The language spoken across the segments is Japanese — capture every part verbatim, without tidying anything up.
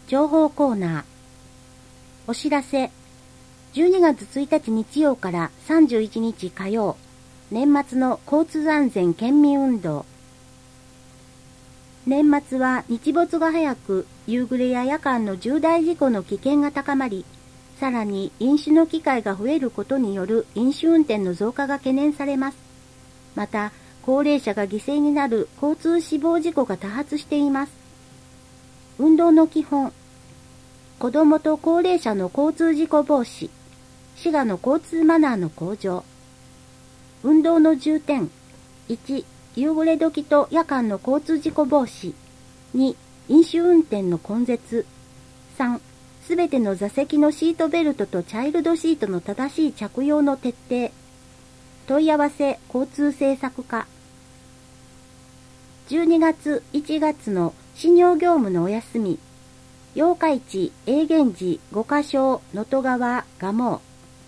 情報コーナー。お知らせ。じゅうにがつついたち日曜からさんじゅういちにち火曜、年末の交通安全県民運動。年末は日没が早く、夕暮れや夜間の重大事故の危険が高まり、さらに飲酒の機会が増えることによる飲酒運転の増加が懸念されます。また、高齢者が犠牲になる交通死亡事故が多発しています。運動の基本。子どもと高齢者の交通事故防止。滋賀の交通マナーの向上。運動の重点。いち、夕暮れ時と夜間の交通事故防止。に、飲酒運転の根絶。さん、すべての座席のシートベルトとチャイルドシートの正しい着用の徹底。問い合わせ交通政策課。じゅうにがつ、いちがつの始業業務のお休み。八日市、永源寺、五箇所、能登川、蒲生。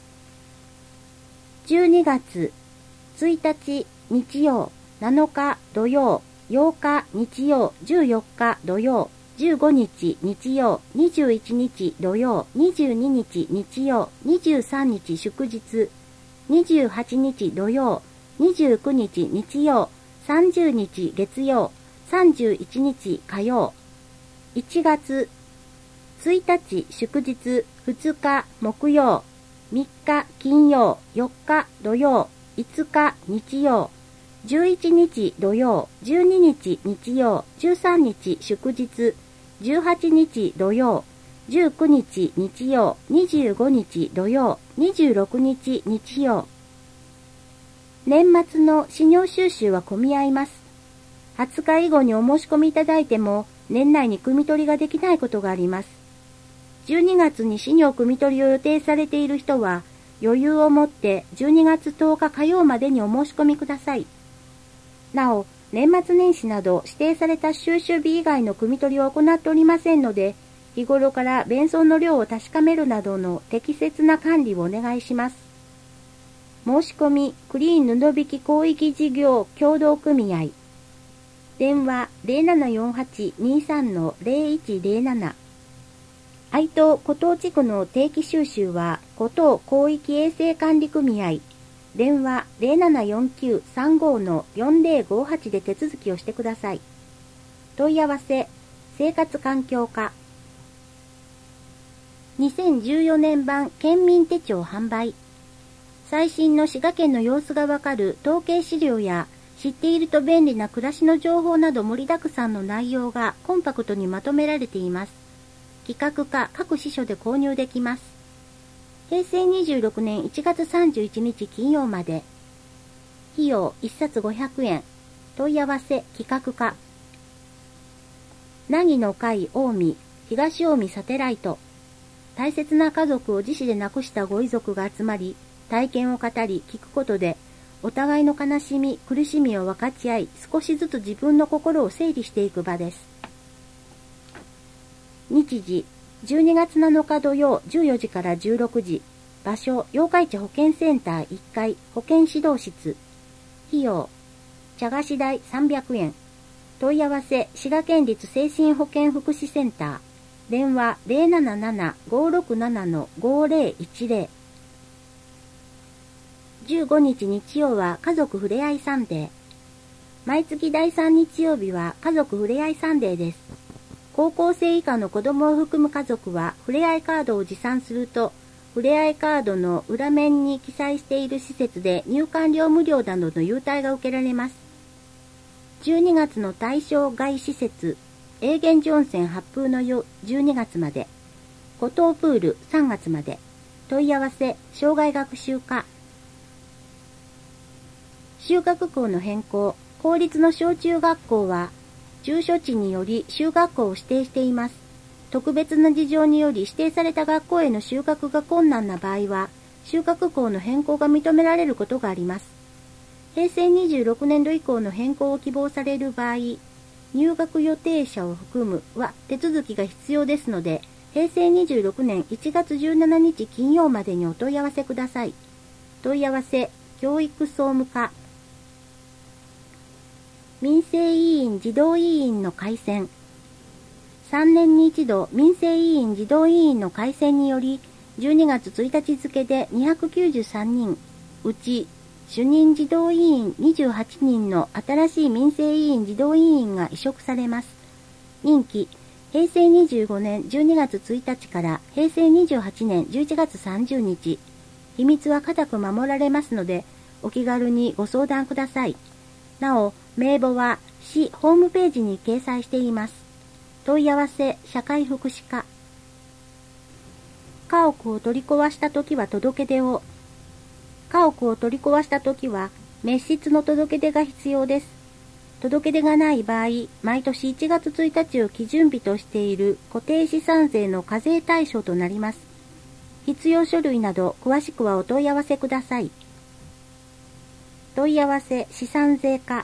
じゅうにがつついたち日曜、なのか土曜、ようか日曜、じゅうよっか土曜、じゅうごにち日曜、にじゅういちにち土曜、にじゅうににち日曜、にじゅうさんにち祝日、にじゅうはちにち土曜、にじゅうくにち日曜、さんじゅうにち月曜、さんじゅういちにち火曜。いちがつついたち祝日、ふつか木曜、みっか金曜、よっか土曜、いつか日曜、じゅういちにち土曜、じゅうににち日曜、じゅうさんにち祝日、じゅうはちにち土曜、じゅうくにち日曜、にじゅうごにち土曜、にじゅうろくにち日曜。年末の始業収集は混み合います。はつか以後にお申し込みいただいても、年内に汲み取りができないことがあります。じゅうにがつに始業汲み取りを予定されている人は、余裕を持ってじゅうにがつとおか火曜までにお申し込みください。なお、年末年始など指定された収集日以外の汲み取りを行っておりませんので、日頃から弁装の量を確かめるなどの適切な管理をお願いします。申し込み、クリーン布引広域事業協同組合。電話 ゼロななよんはちにさんのゼロいちゼロなな。愛東古東地区の定期収集は古東広域衛生管理組合。電話 ゼロななよんきゅうさんごのよんゼロごはちで手続きをしてください。問い合わせ、生活環境課。にせんじゅうよねん版県民手帳販売。最新の滋賀県の様子がわかる統計資料や知っていると便利な暮らしの情報など盛りだくさんの内容がコンパクトにまとめられています。企画課各支所で購入できます。へいせいにじゅうろくねんいちがつさんじゅういちにち金曜まで。費用いっさつごひゃくえん。問い合わせ企画課。凪の会近江、東近江サテライト。大切な家族を自死で亡くしたご遺族が集まり、体験を語り聞くことで、お互いの悲しみ、苦しみを分かち合い、少しずつ自分の心を整理していく場です。日時、じゅうにがつなのか土曜じゅうよじからじゅうろくじ。場所、八日市保健センターいっかい、保健指導室。費用、茶菓子代さんびゃくえん。問い合わせ、滋賀県立精神保健福祉センター。電話 ゼロななななごろくななのごゼロいちゼロ。じゅうごにち日曜は家族ふれあいサンデー。毎月だいさん日曜日は家族ふれあいサンデーです。高校生以下の子供を含む家族はふれあいカードを持参すると、ふれあいカードの裏面に記載している施設で入館料無料などの優待が受けられます。じゅうにがつの対象外施設、永源寺温泉八風の夜じゅうにがつまで、五島プールさんがつまで、問い合わせ、障害学習課。就学校の変更、公立の小中学校は、住所地により就学校を指定しています。特別な事情により指定された学校への就学が困難な場合は、就学校の変更が認められることがあります。へいせいにじゅうろくねんど以降の変更を希望される場合、入学予定者を含むは手続きが必要ですので、へいせいにじゅうろくねんいちがつじゅうしちにち金曜までにお問い合わせください。問い合わせ、教育総務課。民生委員児童委員の改選。 さんねんに一度民生委員児童委員の改選により、じゅうにがつついたち付でにひゃくきゅうじゅうさんにん、うち主任児童委員にじゅうはちにんの新しい民生委員児童委員が委嘱されます。任期、へいせいにじゅうごねんじゅうにがつついたちからへいせいにじゅうはちねんじゅういちがつさんじゅうにち。秘密は固く守られますので、お気軽にご相談ください。なお、名簿は市ホームページに掲載しています。問い合わせ、社会福祉課。家屋を取り壊したときは届け出を。家屋を取り壊したときは、滅失の届け出が必要です。届け出がない場合、毎年いちがつついたちを基準日としている固定資産税の課税対象となります。必要書類など詳しくはお問い合わせください。問い合わせ資産税課。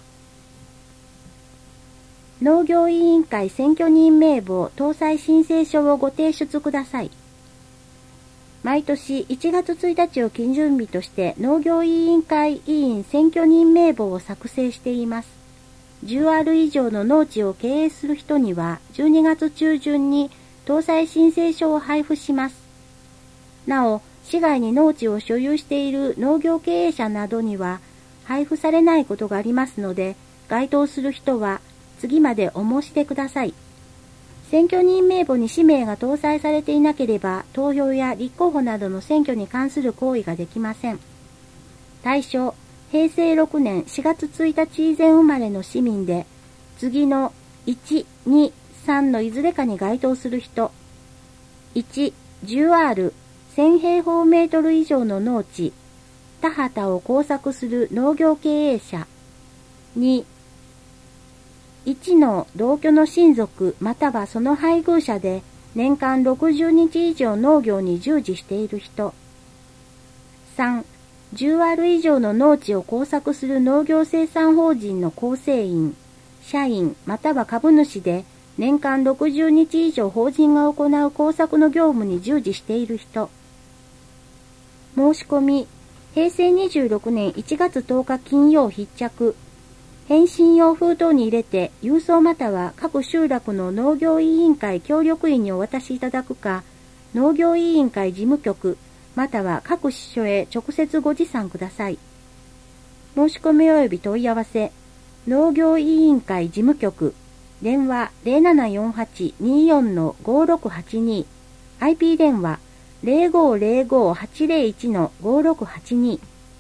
農業委員会選挙人名簿搭載申請書をご提出ください。毎年いちがつついたちを基準日として農業委員会委員選挙人名簿を作成しています。じゅうアール 以上の農地を経営する人にはじゅうにがつちゅうじゅんに搭載申請書を配布します。なお、市外に農地を所有している農業経営者などには配布されないことがありますので、該当する人は次までお申し出ください。選挙人名簿に氏名が搭載されていなければ、投票や立候補などの選挙に関する行為ができません。対象、へいせいろくねんしがつついたち以前生まれの市民で、次のいち、に、さんのいずれかに該当する人。いち、じゅうアール、せんへいほうメートル以上の農地、田畑を耕作する農業経営者。に、いちの同居の親族またはその配偶者で年間ろくじゅうにち以上農業に従事している人。さん、じゅうアール 以上の農地を耕作する農業生産法人の構成員、社員または株主で年間ろくじゅうにち以上法人が行う工作の業務に従事している人。申し込み、へいせいにじゅうろくねんいちがつとおか金曜必着。返信用封筒に入れて郵送または各集落の農業委員会協力員にお渡しいただくか、農業委員会事務局または各支所へ直接ご持参ください。申し込み及び問い合わせ、農業委員会事務局、電話 ゼロななよんはち にーよん ごろくはちに、アイピー 電話 ゼロごゼロご はちゼロいち ごろくはちに。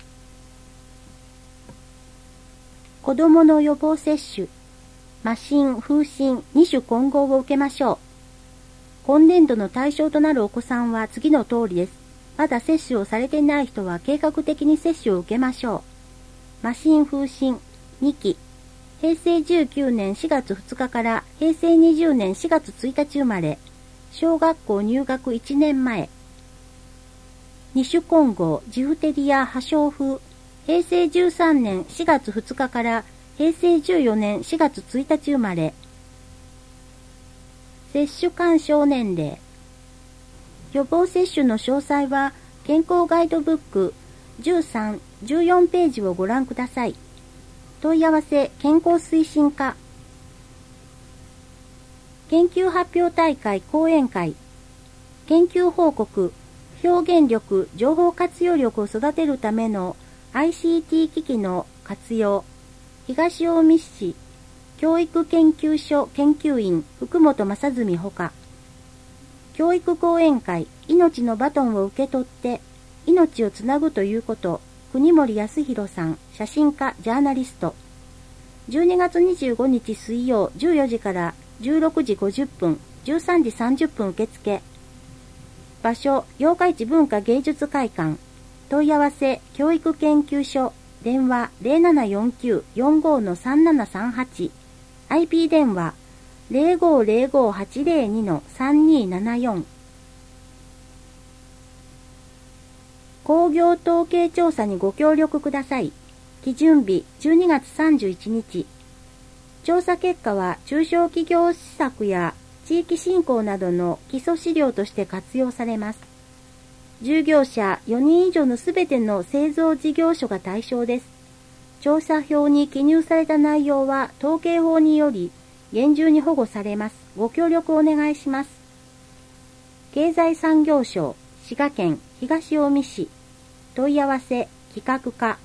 子どもの予防接種、麻疹、風疹、に種混合を受けましょう。今年度の対象となるお子さんは次の通りです。まだ接種をされていない人は計画的に接種を受けましょう。麻疹、風疹、にき。へいせいじゅうきゅうねんしがつふつかからへいせいにじゅうねんしがつついたち生まれ、小学校入学いちねんまえ。に種混合、ジフテリア、破傷風。へいせいじゅうさんねんしがつふつかからへいせいじゅうよねんしがつついたち生まれ。接種勧奨年齢。予防接種の詳細は健康ガイドブックじゅうさん、じゅうよんページをご覧ください。問い合わせ健康推進課。研究発表大会講演会。研究報告、表現力、情報活用力を育てるためのアイシーティー 機器の活用。東近江市教育研究所研究員福本正純ほか。教育講演会、命のバトンを受け取って命をつなぐということ。国森康弘さん、写真家、ジャーナリスト。じゅうにがつにじゅうごにち水曜じゅうよじからじゅうろくじごじゅっぷん、じゅうさんじさんじゅっぷん受付。場所、八日市文化芸術会館。問い合わせ、教育研究所。電話 ゼロななよんきゅう よんご さんななさんはち。アイピー 電話 ゼロごゼロご はちゼロに さんにーななよん。工業統計調査にご協力ください。基準日じゅうにがつさんじゅういちにち。調査結果は中小企業施策や地域振興などの基礎資料として活用されます。従業者よにん以上のすべての製造事業所が対象です。調査票に記入された内容は統計法により厳重に保護されます。ご協力お願いします。経済産業省、滋賀県東近江市、問い合わせ、企画課。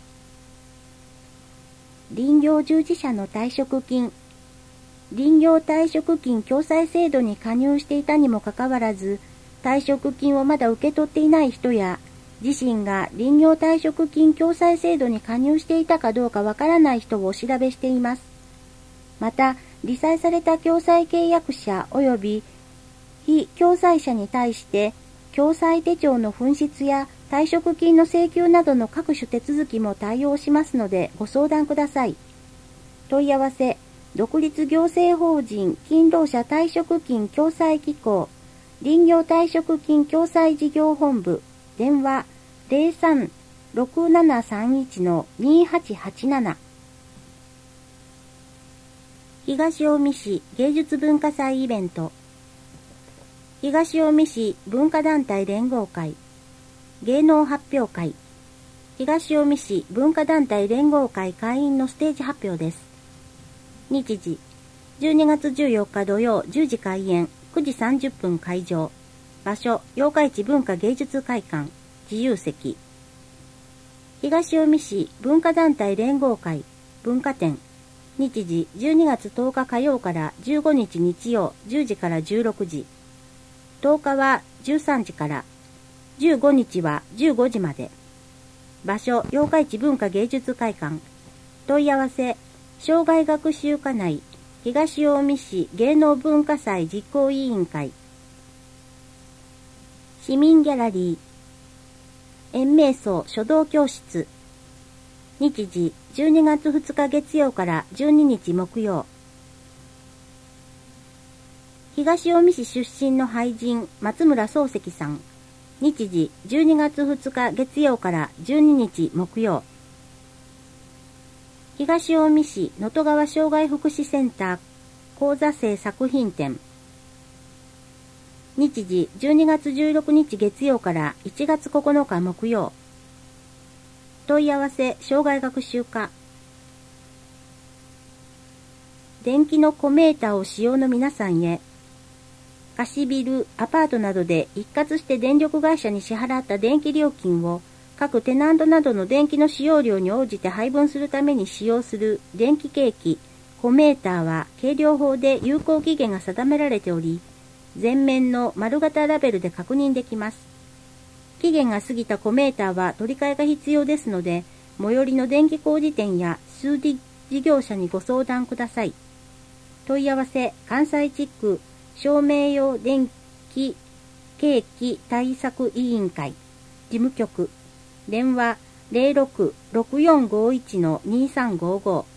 林業従事者の退職金。林業退職金共済制度に加入していたにもかかわらず、退職金をまだ受け取っていない人や、自身が林業退職金共済制度に加入していたかどうかわからない人をお調べしています。また、履載された共済契約者及び非共済者に対して、共済手帳の紛失や退職金の請求などの各種手続きも対応しますのでご相談ください。問い合わせ、独立行政法人勤労者退職金共済機構、林業退職金共済事業本部、電話 ゼロさん ろくななさんいち にはちはちなな。東近江市芸術文化祭イベント。東近江市文化団体連合会芸能発表会。東近江市文化団体連合会会員のステージ発表です。日時じゅうにがつじゅうよっか土曜じゅうじ開演、くじさんじゅっぷん会場。場所八日市文化芸術会館自由席。東近江市文化団体連合会文化展。日時じゅうにがつとおか火曜からじゅうごにち日曜じゅうじからじゅうろくじ。とおかはじゅうさんじから、じゅうごにちはじゅうごじまで。場所八日市文化芸術会館。問い合わせ生涯学習課内東近江市芸能文化祭実行委員会。市民ギャラリー延命荘書道教室。日時じゅうにがつふつか月曜からじゅうににち木曜。東近江市出身の俳人松村漱石さん。日時じゅうにがつふつか月曜からじゅうににち木曜。東近江市能登川障害福祉センター講座生作品展。日時じゅうにがつじゅうろくにち月曜からいちがつここのか木曜。問い合わせ障害学習課。電気のコメーターを使用の皆さんへ。貸しビル、アパートなどで一括して電力会社に支払った電気料金を各テナントなどの電気の使用量に応じて配分するために使用する電気計器、コメーターは計量法で有効期限が定められており、前面の丸型ラベルで確認できます。期限が過ぎたコメーターは取り替えが必要ですので、最寄りの電気工事店や数事業者にご相談ください。問い合わせ、関西地区照明用電気計器対策委員会事務局。電話 ゼロろく ろくよんごいち にさんごご。